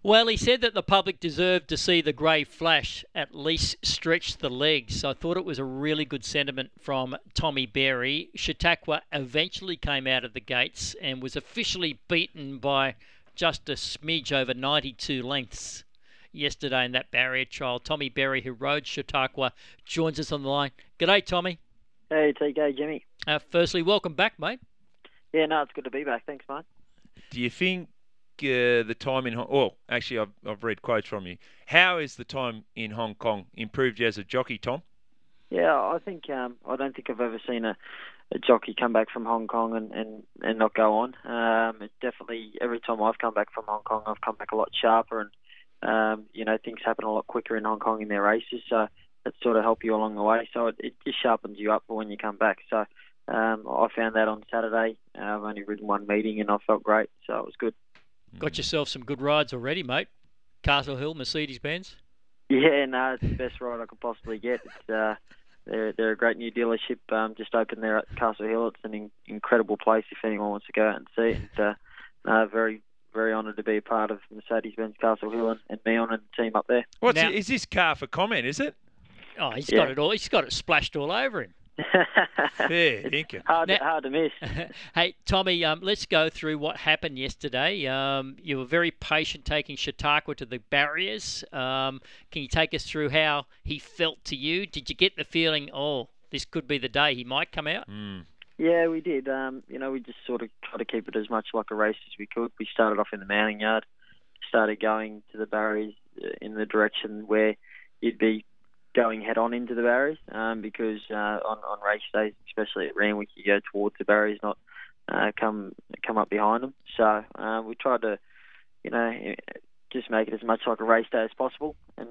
Well, he said that the public deserved to see the grey flash at least stretch the legs. So I thought it was a really good sentiment from Tommy Berry. Chautauqua eventually came out of the gates and was officially beaten by just a smidge over 92 lengths yesterday in that barrier trial. Tommy Berry, who rode Chautauqua, joins us on the line. G'day, Tommy. Hey, TK, Jimmy. Firstly, welcome back, mate. Yeah, no, it's good to be back. Thanks, mate. Do you think the time in actually, I've read quotes from you. How is the time in Hong Kong improved you as a jockey, Tom? Yeah, I think I don't think I've ever seen a jockey come back from Hong Kong and not go on. It's definitely every time I've come back from Hong Kong, I've come back a lot sharper, and things happen a lot quicker in Hong Kong in their races. So that sort of help you along the way. So it just sharpens you up for when you come back. So I found that on Saturday. I've only ridden one meeting and I felt great, so it was good. Got yourself some good rides already, mate. Castle Hill, Mercedes-Benz. Yeah, no, it's the best ride I could possibly get. It's they're a great new dealership. Just opened there at Castle Hill. It's an incredible place if anyone wants to go out and see it. And, very, very honoured to be a part of Mercedes-Benz Castle Hill and me on and the team up there. Is this car for comment? Is it? Oh, he's got it all. He's got it splashed all over him. Fair dinkum. Hard to miss. Hey, Tommy, let's go through what happened yesterday. You were very patient taking Chautauqua to the barriers. Can you take us through how he felt to you? Did you get the feeling, this could be the day he might come out? Yeah, we did. We just sort of tried to keep it as much like a race as we could. We started off in the mounting yard, started going to the barriers in the direction where you'd be going head on into the barriers, because on race days, especially at Randwick, you go towards the barriers, not come up behind them. So we tried to, just make it as much like a race day as possible. And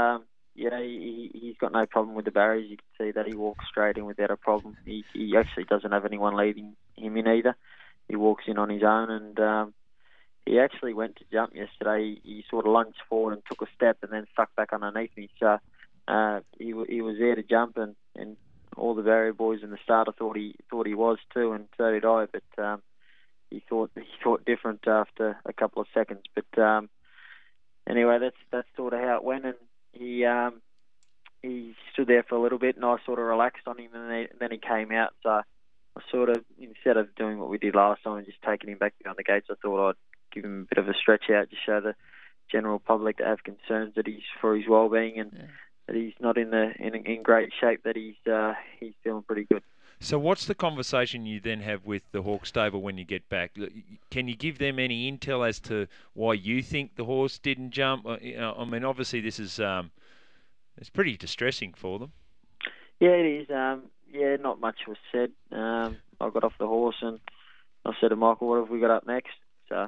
he's got no problem with the barriers. You can see that he walks straight in without a problem. He actually doesn't have anyone leading him in either. He walks in on his own, and he actually went to jump yesterday. He sort of lunged forward and took a step and then stuck back underneath me. So he was there to jump, and all the barrier boys in the starter thought he was too, and so did I. But he thought different after a couple of seconds. But anyway, that's sort of how it went, and he stood there for a little bit, and I sort of relaxed on him, and then he came out. So I sort of, instead of doing what we did last time and just taking him back behind the gates, I thought I'd give him a bit of a stretch out to show the general public that have concerns that he's for his well-being and that he's not in great shape, that he's feeling pretty good. So what's the conversation you then have with the Hawke stable when you get back? Can you give them any intel as to why you think the horse didn't jump? I mean, obviously this is it's pretty distressing for them. Yeah, it is. Not much was said. I got off the horse and I said to Michael, "What have we got up next?" So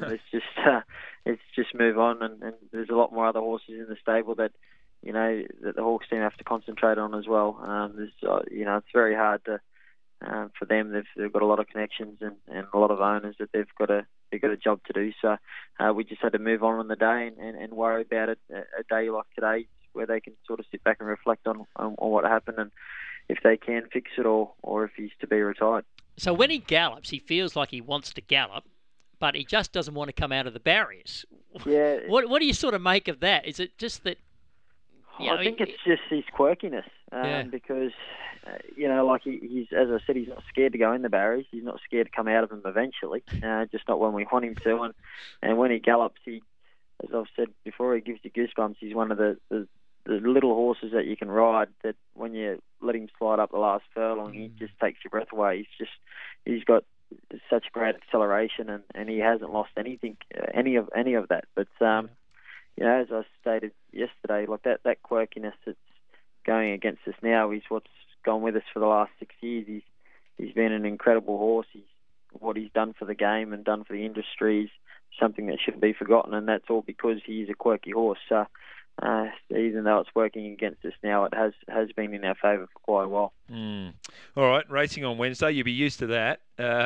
let's just move on. And there's a lot more other horses in the stable that that the Hawks team have to concentrate on as well. It's very hard for them. They've got a lot of connections and a lot of owners that they've got a job to do. So we just had to move on the day and worry about it a day like today, where they can sort of sit back and reflect on what happened and if they can fix it or if he's to be retired. So when he gallops, he feels like he wants to gallop, but he just doesn't want to come out of the barriers. Yeah. What do you sort of make of that? Is it just that? I think it's just his quirkiness, because he's, as I said, he's not scared to go in the barriers. He's not scared to come out of them eventually, just not when we want him to. And when he gallops, he, as I've said before, he gives you goosebumps. He's one of the little horses that you can ride that when you let him slide up the last furlong, he just takes your breath away. He's got such great acceleration, and he hasn't lost anything, any of that. But as I stated yesterday, like that quirkiness that's going against us now is what's gone with us for the last 6 years. He's been an incredible horse. What he's done for the game and done for the industry is something that shouldn't be forgotten, and that's all because he's a quirky horse. So even though it's working against us now, it has been in our favour for quite a while. All right, racing on Wednesday, you'll be used to that.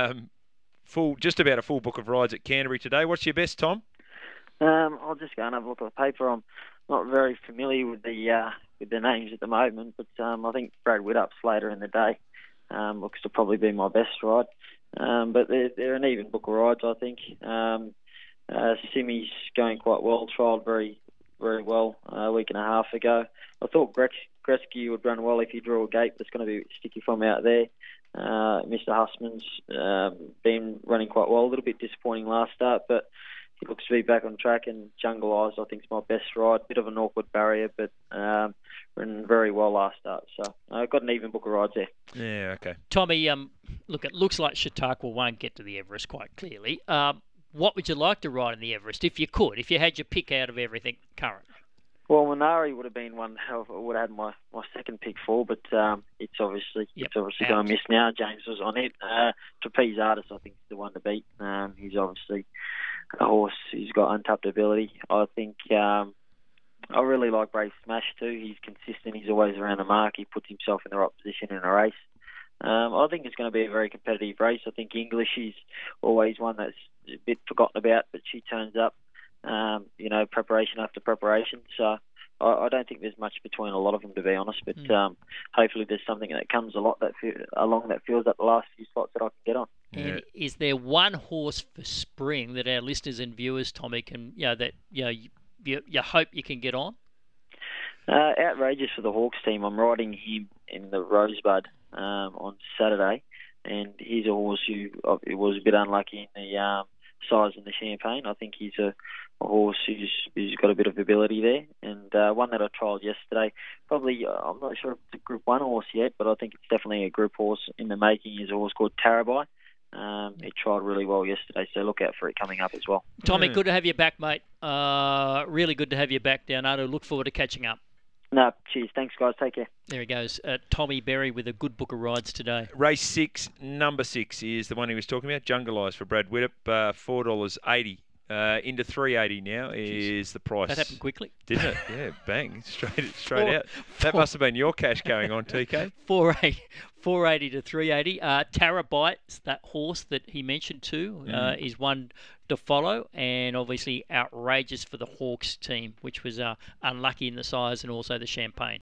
Just about a full book of rides at Canterbury today. What's your best, Tom? I'll just go and have a look at the paper. I'm not very familiar with the names at the moment, but I think Brad Widdup's later in the day looks to probably be my best ride. But they're an even book of rides, I think. Simi's going quite well. Trialled very, very well a week and a half ago. I thought Gretzky would run well if he drew a gate. That's going to be sticky from out there. Mr. Hussman's been running quite well. A little bit disappointing last start, but he looks to be back on track. And Jungle Eyes, I think, is my best ride. Bit of an awkward barrier, but ran very well last start. So I've got an even book of rides there. Yeah, okay. Tommy, look, it looks like Chautauqua won't get to the Everest quite clearly. What would you like to ride in the Everest if you could, if you had your pick out of everything current? Well, Minari would have been one I would have had my second pick for, but it's obviously going to miss now. James was on it. Trapeze Artist, I think, is the one to beat. He's obviously a horse who's got untapped ability. I think I really like Brave Smash too. He's consistent. He's always around the mark. He puts himself in the right position in a race. I think it's going to be a very competitive race. I think English is always one that's a bit forgotten about, but she turns up. Preparation after preparation. So I don't think there's much between a lot of them, to be honest. But hopefully there's something that comes along that fills up the last few spots that I can get on. And is there one horse for spring that our listeners and viewers, Tommy, can you hope you can get on? Outrageous for the Hawks team. I'm riding him in the Rosebud on Saturday, and he's a horse who was a bit unlucky in the size in the Champagne. I think he's a horse who's got a bit of ability there, and one that I trialled yesterday. Probably, I'm not sure if it's a Group 1 horse yet, but I think it's definitely a group horse in the making. Is a horse called Tarabai. He trialled really well yesterday, so look out for it coming up as well. Tommy, good to have you back, mate. Really good to have you back down under. Look forward to catching up. No, cheers. Thanks, guys. Take care. There he goes. Tommy Berry with a good book of rides today. Race 6, number 6 is the one he was talking about. Jungle Eyes for Brad Widdop, $4.80. Into $3.80 now is the price. That happened quickly. Didn't it? Yeah, bang. Straight out. That must have been your cash going on, TK. 480 to 380. Tarabites, that horse that he mentioned too, is one to follow, and obviously outrageous for the Hawks team, which was unlucky in the size and also the Champagne.